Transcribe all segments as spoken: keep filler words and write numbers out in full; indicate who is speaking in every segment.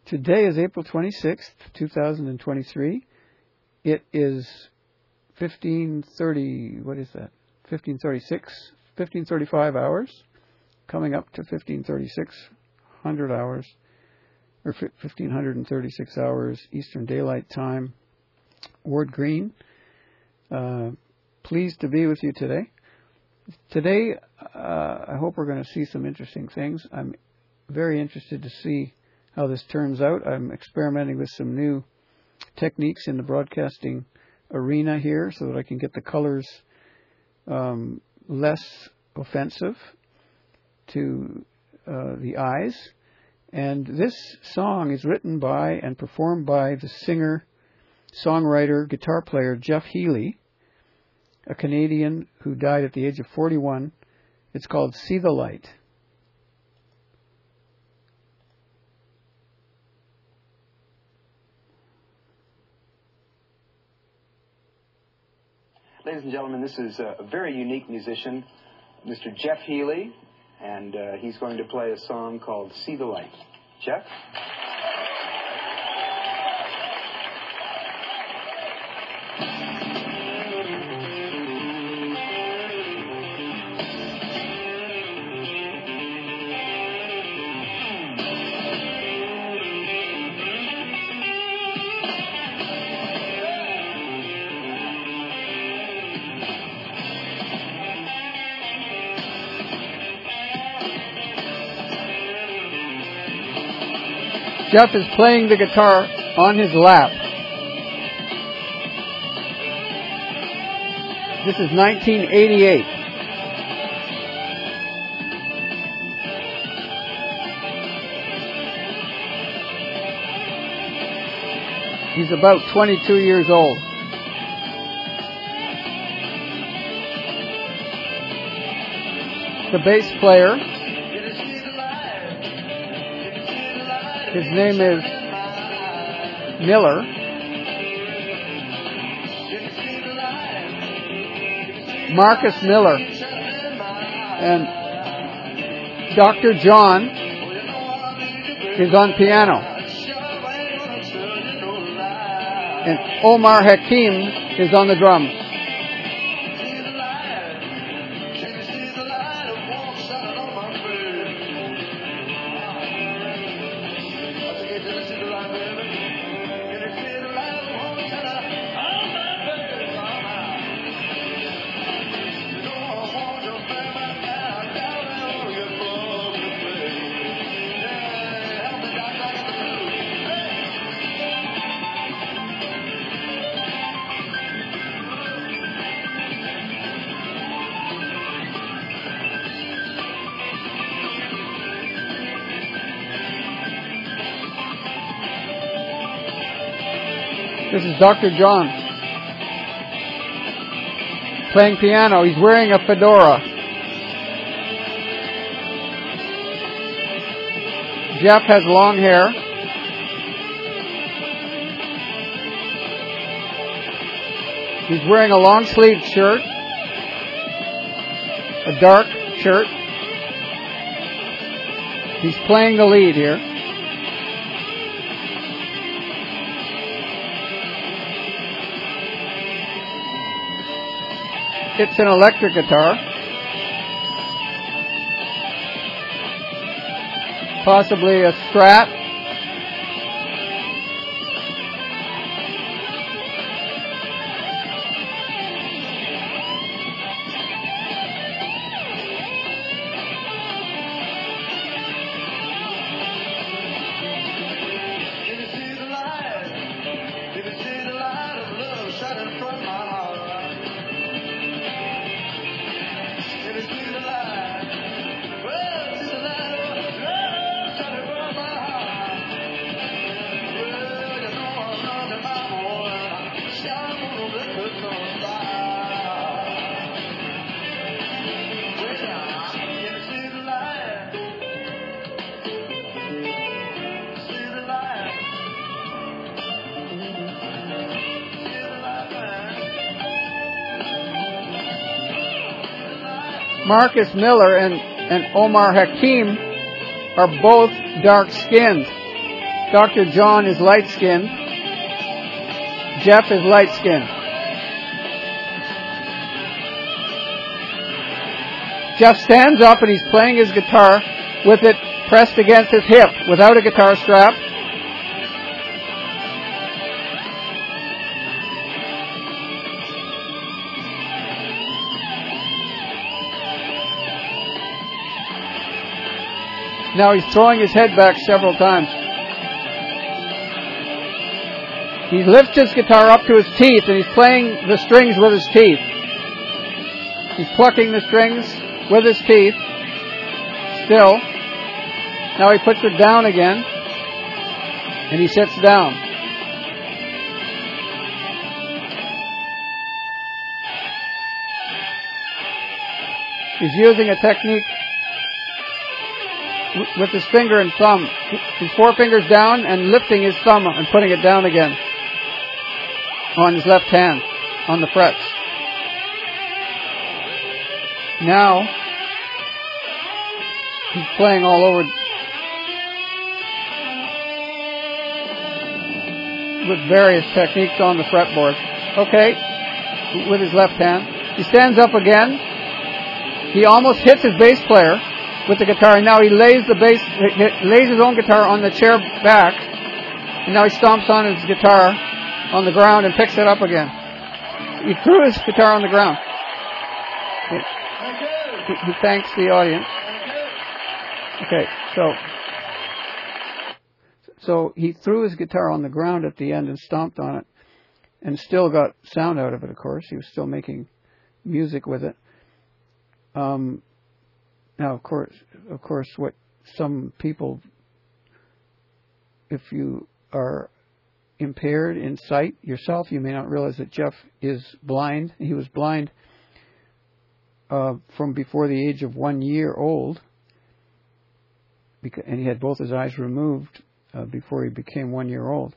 Speaker 1: Today is April twenty-sixth, two thousand twenty-three. It is fifteen thirty, what is that? fifteen thirty-six, fifteen thirty-five hours, coming up to fifteen thirty-six hundred hours, or fifteen thirty-six hours Eastern Daylight Time. Ward Green, uh, pleased to be with you today. Today, uh, I hope we're going to see some interesting things. I'm very interested to see how this turns out. I'm experimenting with some new techniques in the broadcasting arena here so that I can get the colors um, less offensive to uh, the eyes. And this song is written by and performed by the singer, songwriter, guitar player Jeff Healey, a Canadian who died at the age of forty-one. It's called See the Light.
Speaker 2: Ladies and gentlemen, this is a very unique musician, Mister Jeff Healey, and uh, he's going to play a song called See the Light. Jeff?
Speaker 1: Jeff is playing the guitar on his lap. This is nineteen eighty-eight. He's about twenty-two years old. The bass player, his name is Miller. Marcus Miller. And Doctor John is on piano. And Omar Hakim is on the drums. This is Doctor John playing piano. He's wearing a fedora. Jeff has long hair. He's wearing a long sleeved shirt, a dark shirt. He's playing the lead here. It's an electric guitar, possibly a Strat. Marcus Miller and, and Omar Hakim are both dark-skinned. Doctor John is light-skinned. Jeff is light-skinned. Jeff stands up and he's playing his guitar with it pressed against his hip without a guitar strap. Now he's throwing his head back several times. He lifts his guitar up to his teeth and he's playing the strings with his teeth. He's plucking the strings with his teeth. Still. Now he puts it down again. And he sits down. He's using a technique with his finger and thumb. His forefingers down and lifting his thumb and putting it down again on his left hand on the frets. Now he's playing all over with various techniques on the fretboard. Okay, with his left hand. He stands up again. He almost hits his bass player with the guitar, and now he lays the bass, lays his own guitar on the chair back, and now he stomps on his guitar on the ground and picks it up again. He threw his guitar on the ground. He, he thanks the audience. Okay, so so he threw his guitar on the ground at the end and stomped on it, and still got sound out of it. Of course, he was still making music with it. Um. Now, of course, of course, what some people, if you are impaired in sight yourself, you may not realize that Jeff is blind. He was blind uh, from before the age of one year old, because, and he had both his eyes removed uh, before he became one year old.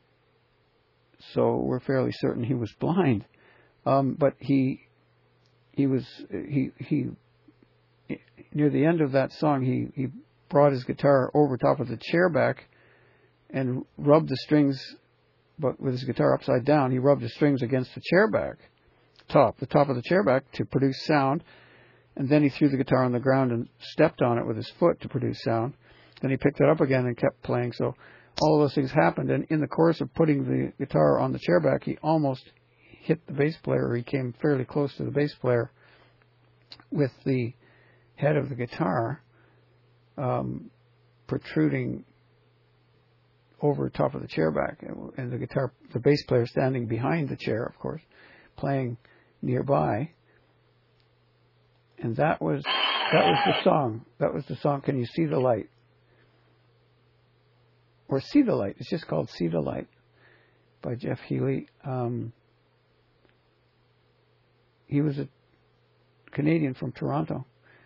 Speaker 1: So we're fairly certain he was blind. Um, but he, he was he he. Near the end of that song, he, he brought his guitar over top of the chair back and rubbed the strings, but with his guitar upside down, he rubbed the strings against the chair back, top, the top of the chair back to produce sound. And then he threw the guitar on the ground and stepped on it with his foot to produce sound. Then he picked it up again and kept playing. So all of those things happened. And in the course of putting the guitar on the chair back, he almost hit the bass player. He came fairly close to the bass player with the head of the guitar um, protruding over top of the chair back, and the guitar, the bass player standing behind the chair, of course, playing nearby. And that was that was the song. That was the song. Can you see the light? Or See the Light. It's just called See the Light by Jeff Healey. Um, he was a Canadian from Toronto.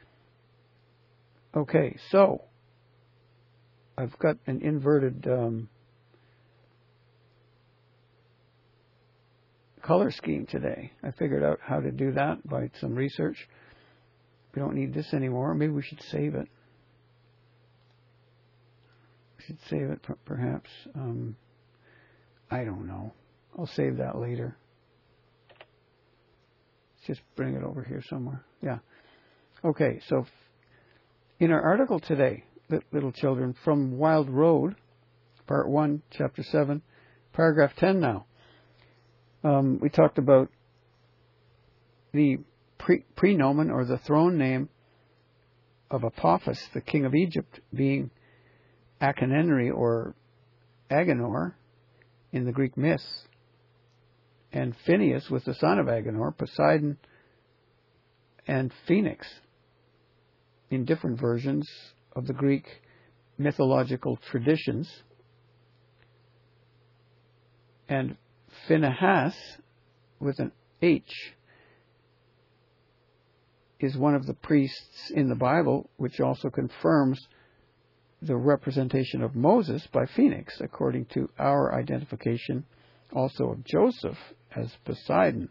Speaker 1: Okay, so I've got an inverted um, color scheme today. I figured out how to do that by some research. We don't need this anymore. Maybe we should save it. We should save it, perhaps. Um, I don't know. I'll save that later. Let's just bring it over here somewhere. Yeah. Okay, so in our article today, little children, from Wild Road, part one, chapter seven, paragraph ten now, um, we talked about the pre- prenomen or the throne name of Apophis, the king of Egypt, being Achaenenri or Agenor in the Greek myths, and Phineas was the son of Agenor, Poseidon, and Phoenix in different versions of the Greek mythological traditions. And Phinehas, with an H, is one of the priests in the Bible, which also confirms the representation of Moses by Phoenix, according to our identification also of Joseph as Poseidon.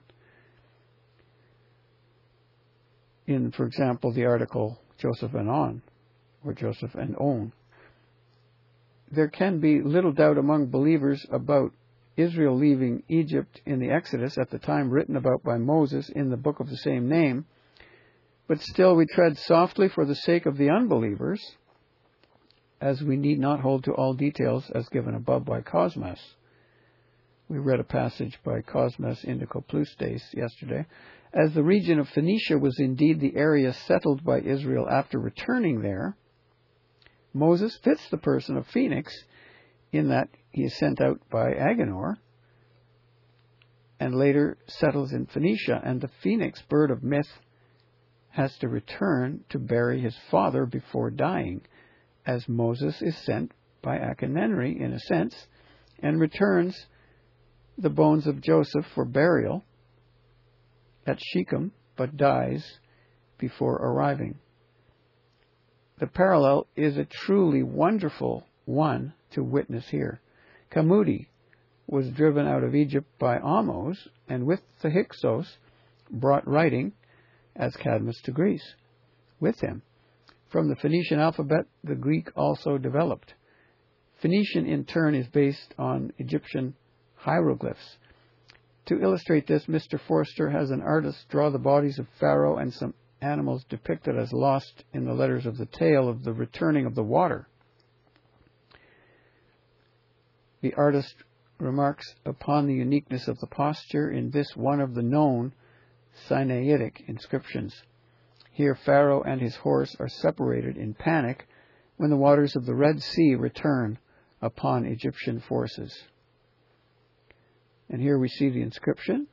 Speaker 1: In, for example, the article Joseph and On, or Joseph and On. there can be little doubt among believers about Israel leaving Egypt in the Exodus at the time written about by Moses in the book of the same name, but still we tread softly for the sake of the unbelievers, as we need not hold to all details as given above by Cosmas. We read a passage by Cosmas Indicopleustes yesterday. As the region of Phoenicia was indeed the area settled by Israel after returning there, Moses fits the person of Phoenix in that he is sent out by Agenor and later settles in Phoenicia, and the phoenix bird of myth has to return to bury his father before dying, as Moses is sent by Achanemenri in a sense, and returns the bones of Joseph for burial at Shechem, but dies before arriving. The parallel is a truly wonderful one to witness here. Kamudi was driven out of Egypt by Ahmose, and with the Hyksos brought writing as Cadmus to Greece with him. From the Phoenician alphabet, the Greek also developed. Phoenician, in turn, is based on Egyptian hieroglyphs. To illustrate this, Mister Forster has an artist draw the bodies of Pharaoh and some animals depicted as lost in the letters of the tale of the returning of the water. The artist remarks upon the uniqueness of the posture in this one of the known Sinaitic inscriptions. Here Pharaoh and his horse are separated in panic when the waters of the Red Sea return upon Egyptian forces. And here we see the inscription,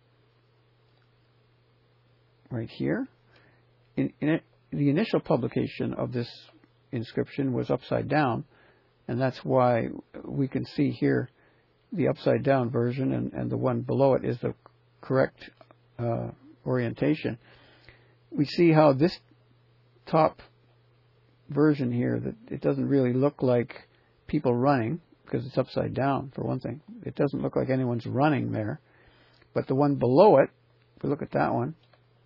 Speaker 1: right here. In, in it, the initial publication of this inscription was upside down, and that's why we can see here the upside down version, and, and the one below it is the correct uh, orientation. We see how this top version here, that it doesn't really look like people running, because it's upside down, for one thing. It doesn't look like anyone's running there. But the one below it, if we look at that one,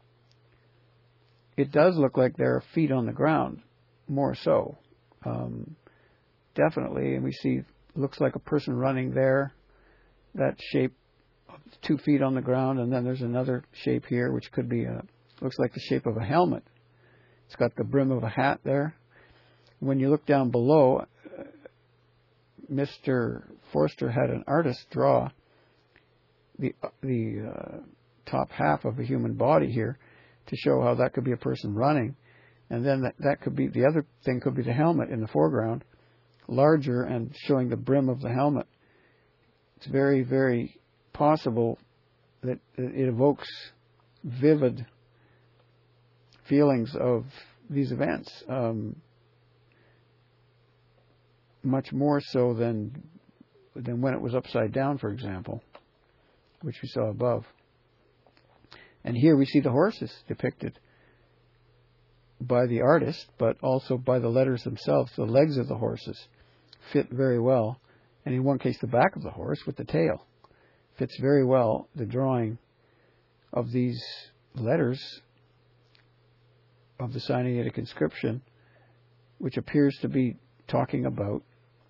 Speaker 1: it does look like there are feet on the ground, more so. Um, definitely, and we see, looks like a person running there, that shape, two feet on the ground, and then there's another shape here, which could be a, looks like the shape of a helmet. It's got the brim of a hat there. When you look down below, uh, Mister Forster had an artist draw the the uh, top half of a human body here to show how that could be a person running, and then that, that could be, the other thing could be the helmet in the foreground, larger and showing the brim of the helmet. It's very, very possible that it evokes vivid feelings of these events, um, much more so than than when it was upside down, for example, which we saw above. And here we see the horses depicted by the artist, but also by the letters themselves. The legs of the horses fit very well, and in one case the back of the horse with the tail fits very well the drawing of these letters of the Sinaitic inscription, which appears to be talking about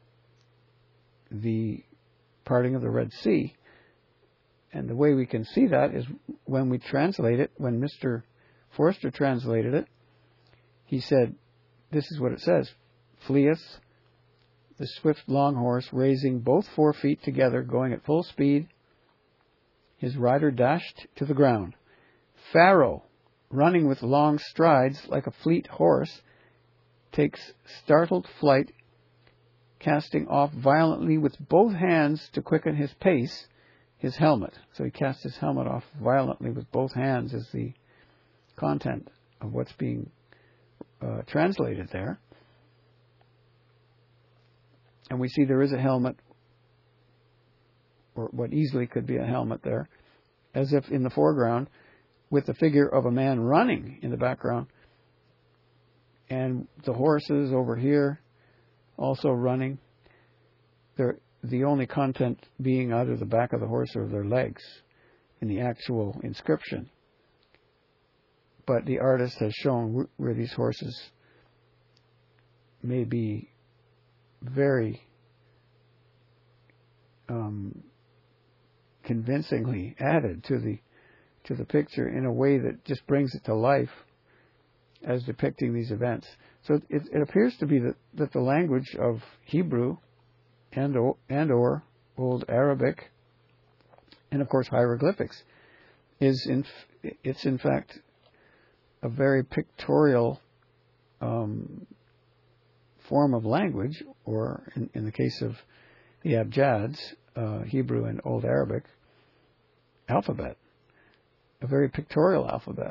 Speaker 1: the parting of the Red Sea. And the way we can see that is when we translate it, when Mister Forster translated it, he said, this is what it says: fleeth the swift long horse, raising both four feet together, going at full speed. His rider dashed to the ground. Pharaoh, running with long strides like a fleet horse, takes startled flight, casting off violently with both hands to quicken his pace his helmet. So he casts his helmet off violently with both hands is the content of what's being uh, translated there. And we see there is a helmet, or what easily could be a helmet there, as if in the foreground, with the figure of a man running in the background. And the horses over here also running. They're, the only content being either the back of the horse or their legs in the actual inscription. But the artist has shown where these horses may be very um, convincingly added to the to the picture in a way that just brings it to life as depicting these events. So it, it appears to be that, that the language of Hebrew and or, and or Old Arabic and of course hieroglyphics is in it's in fact a very pictorial um, form of language, or in, in the case of the Abjads, uh, Hebrew and Old Arabic, alphabet, a very pictorial alphabet.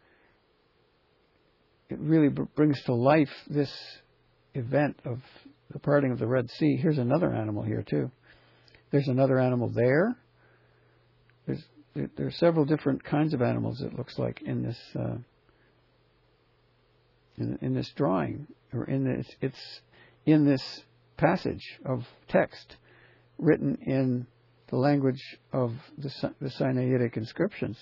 Speaker 1: It really b- brings to life this event of the parting of the Red Sea. Here's another animal here too. There's another animal there. There's there, there are several different kinds of animals, it looks like, in this uh, in, in this drawing, or in this it's in this passage of text written in the language of the, the Sinaitic inscriptions.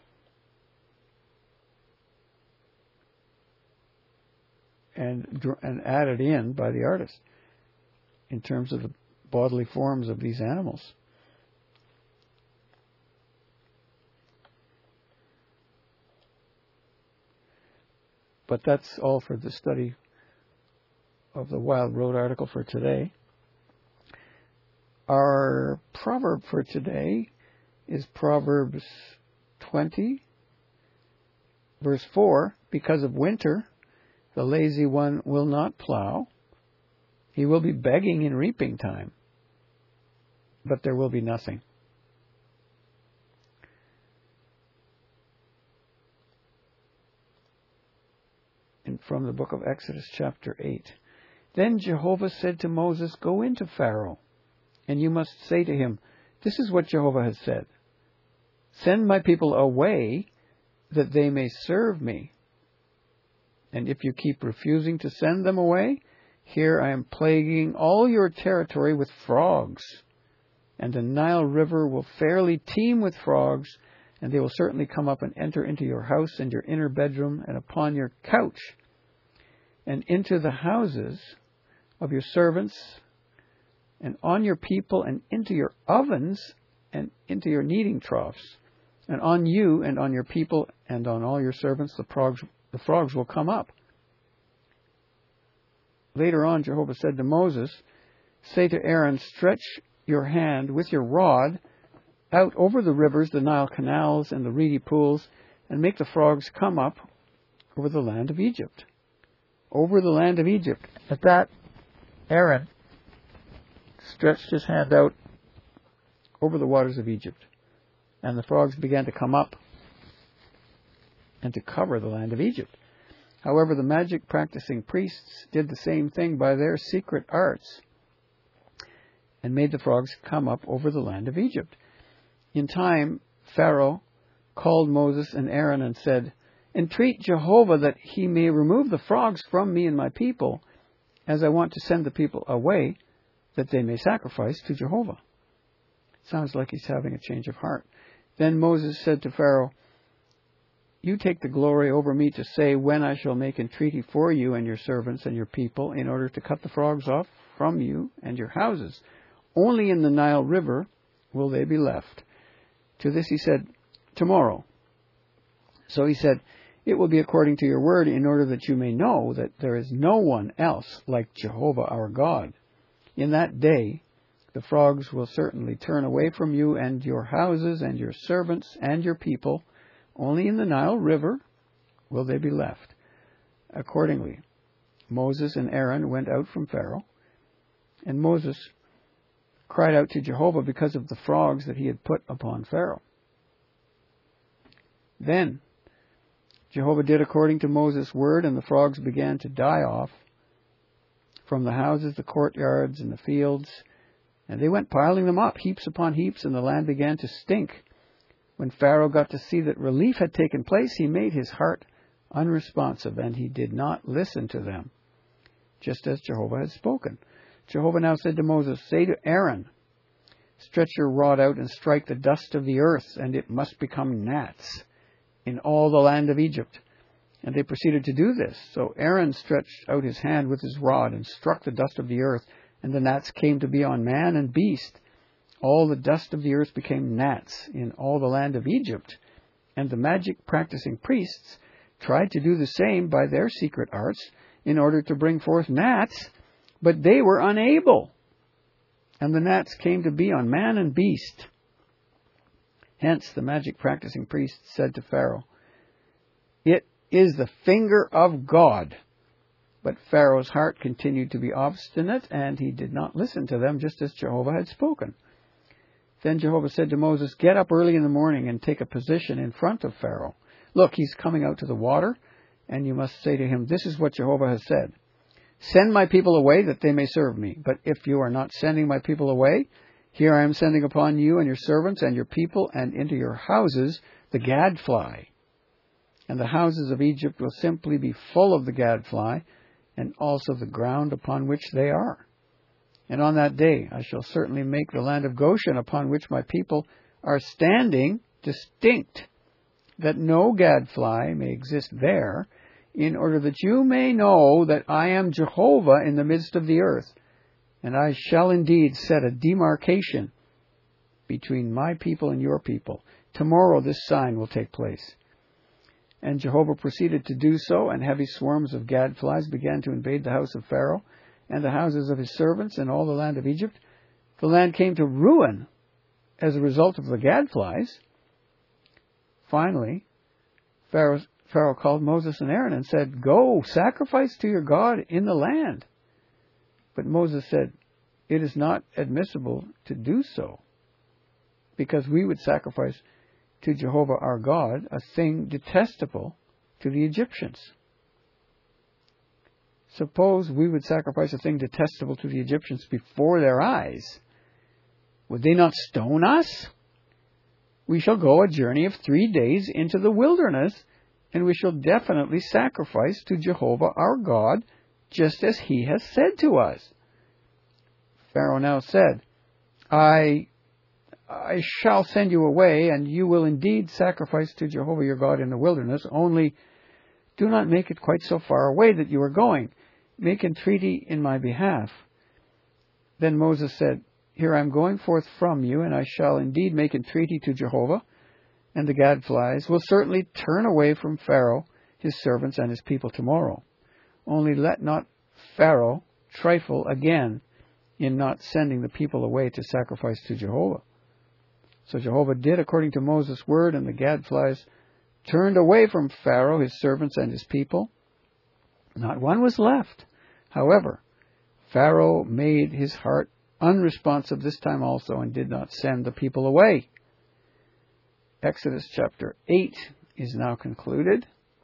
Speaker 1: And, and added in by the artist in terms of the bodily forms of these animals. But that's all for the study of the Wild Road article for today. Our proverb for today is Proverbs twenty, verse four. Because of winter, the lazy one will not plow. He will be begging in reaping time, but there will be nothing. And from the book of Exodus, chapter eight. Then Jehovah said to Moses, "Go into Pharaoh, and you must say to him, this is what Jehovah has said. Send my people away that they may serve me. And if you keep refusing to send them away, here I am plaguing all your territory with frogs. And the Nile River will fairly teem with frogs, and they will certainly come up and enter into your house and your inner bedroom and upon your couch, and into the houses of your servants, and on your people, and into your ovens, and into your kneading troughs. And on you and on your people and on all your servants the frogs The frogs will come up." Later on, Jehovah said to Moses, "Say to Aaron, stretch your hand with your rod out over the rivers, the Nile canals, and the reedy pools, and make the frogs come up over the land of Egypt." Over the land of Egypt. At that, Aaron stretched his hand out over the waters of Egypt, and the frogs began to come up and to cover the land of Egypt. However, the magic practicing priests did the same thing by their secret arts and made the frogs come up over the land of Egypt. In time, Pharaoh called Moses and Aaron and said, "Entreat Jehovah that he may remove the frogs from me and my people, as I want to send the people away, that they may sacrifice to Jehovah." Sounds like he's having a change of heart. Then Moses said to Pharaoh, "You take the glory over me to say when I shall make entreaty for you and your servants and your people in order to cut the frogs off from you and your houses. Only in the Nile River will they be left." To this he said, "Tomorrow." So he said, "It will be according to your word, in order that you may know that there is no one else like Jehovah our God. In that day the frogs will certainly turn away from you and your houses and your servants and your people. Only in the Nile River will they be left." Accordingly, Moses and Aaron went out from Pharaoh, and Moses cried out to Jehovah because of the frogs that he had put upon Pharaoh. Then Jehovah did according to Moses' word, and the frogs began to die off from the houses, the courtyards, and the fields, and they went piling them up, heaps upon heaps, and the land began to stink. When Pharaoh got to see that relief had taken place, he made his heart unresponsive, and he did not listen to them, just as Jehovah had spoken. Jehovah now said to Moses, "Say to Aaron, stretch your rod out and strike the dust of the earth, and it must become gnats in all the land of Egypt." And they proceeded to do this. So Aaron stretched out his hand with his rod and struck the dust of the earth, and the gnats came to be on man and beast, All the dust of the earth became gnats in all the land of Egypt, and the magic-practicing priests tried to do the same by their secret arts in order to bring forth gnats, but they were unable. And the gnats came to be on man and beast. Hence the magic-practicing priests said to Pharaoh, "It is the finger of God." But Pharaoh's heart continued to be obstinate, and he did not listen to them, just as Jehovah had spoken. Then Jehovah said to Moses, "Get up early in the morning and take a position in front of Pharaoh. Look, he's coming out to the water, and you must say to him, 'This is what Jehovah has said. Send my people away that they may serve me. But if you are not sending my people away, here I am sending upon you and your servants and your people and into your houses the gadfly. And the houses of Egypt will simply be full of the gadfly, and also the ground upon which they are. And on that day I shall certainly make the land of Goshen, upon which my people are standing, distinct, that no gadfly may exist there, in order that you may know that I am Jehovah in the midst of the earth. And I shall indeed set a demarcation between my people and your people. Tomorrow this sign will take place." And Jehovah proceeded to do so, and heavy swarms of gadflies began to invade the house of Pharaoh and the houses of his servants and all the land of Egypt. The land came to ruin as a result of the gadflies. Finally, Pharaoh, Pharaoh called Moses and Aaron and said, "Go, sacrifice to your God in the land." But Moses said, "It is not admissible to do so, because we would sacrifice to Jehovah our God a thing detestable to the Egyptians." Suppose we would sacrifice a thing detestable to the Egyptians before their eyes. Would they not stone us? We shall go a journey of three days into the wilderness, and we shall definitely sacrifice to Jehovah our God, just as he has said to us. Pharaoh now said, I I shall send you away, and you will indeed sacrifice to Jehovah your God in the wilderness, only do not make it quite so far away that you are going. Make entreaty in my behalf. Then Moses said, Here I am going forth from you, and I shall indeed make entreaty to Jehovah, and the gadflies will certainly turn away from Pharaoh, his servants, and his people tomorrow. Only let not Pharaoh trifle again in not sending the people away to sacrifice to Jehovah. So Jehovah did according to Moses' word, and the gadflies turned away from Pharaoh, his servants, and his people. Not one was left. However, Pharaoh made his heart unresponsive this time also, and did not send the people away. Exodus chapter eight is now concluded.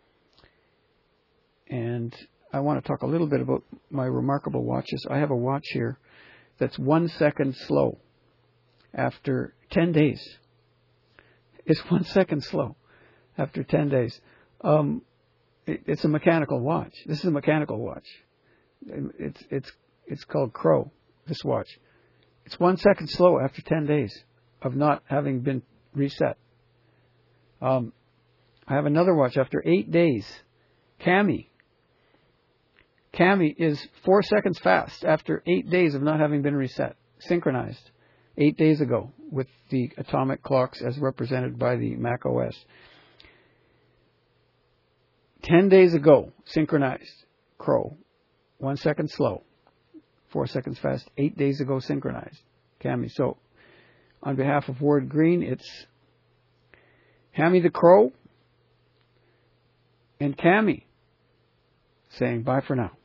Speaker 1: And I want to talk a little bit about my remarkable watches. I have a watch here that's one second slow after ten days. It's one second slow after ten days. Um, it, it's a mechanical watch. This is a mechanical watch. It's it's it's called Crow, this watch. It's one second slow after ten days of not having been reset. Um, I have another watch after eight days. Cami. Cami is four seconds fast after eight days of not having been reset, synchronized, eight days ago with the atomic clocks as represented by the Mac O S. Ten days ago, synchronized, Crow, one second slow, four seconds fast, eight days ago synchronized, Cami. So, on behalf of Ward Green, it's Hammy the Crow and Cami saying bye for now.